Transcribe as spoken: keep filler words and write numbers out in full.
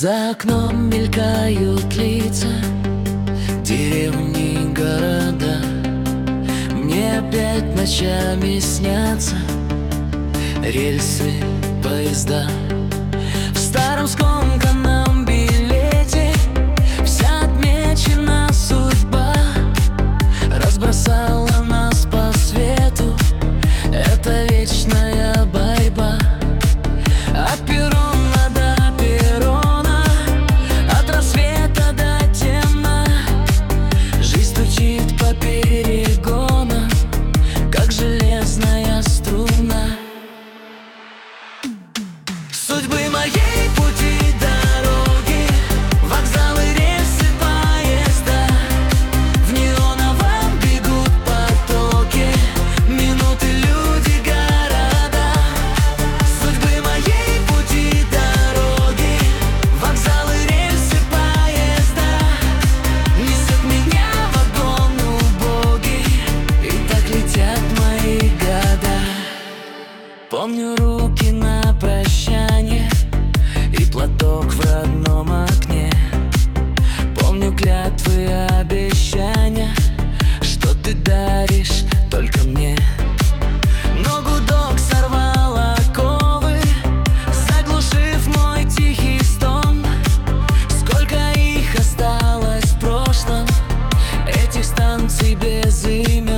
За окном мелькают лица, деревни, города. Мне опять ночами снятся рельсы, поезда. В старом скомканном билете вся отмечена судьба, разбросала нас по свету. Это вечная борьба. От перрона до перрона, от рассвета до темна, жизнь стучит по перегонам, как железная струна. Судьбы моей пути, дороги, вокзалы, рельсы, поезда. В неоновом бегут потоки, минуты, люди, города. Судьбы моей пути, дороги, вокзалы, рельсы, поезда. Несет меня вагон убогий, и так летят мои года. Помню руки на прощание и платок в родном окне. Помню клятвы и обещания, что ты даришь только мне. Но гудок сорвал оковы, заглушив мой тихий стон. Сколько их осталось в прошлом, этих станций без имен.